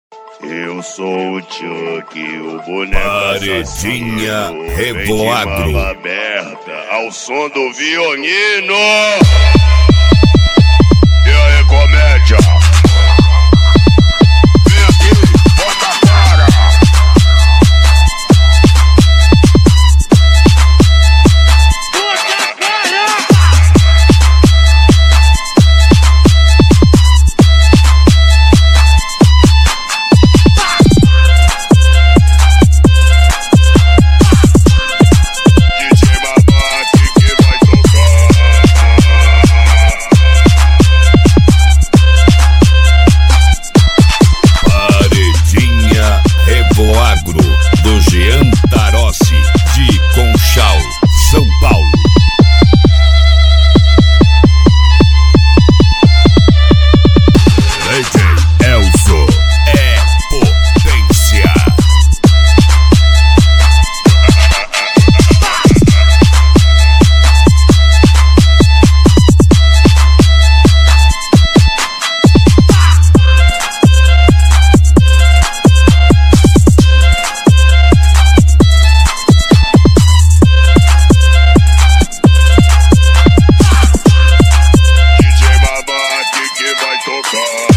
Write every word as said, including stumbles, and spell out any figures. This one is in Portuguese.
Eu sou o Chuck, o boneco Paredinha assassino. Revoado. Vem de mala aberta, ao som do violino. E aí, comédia? Vem aqui, bota a cara. Bota a cara. Agro do Jean Tarossi, de Conchal, São Paulo. D J Elzo é potência. Tocar.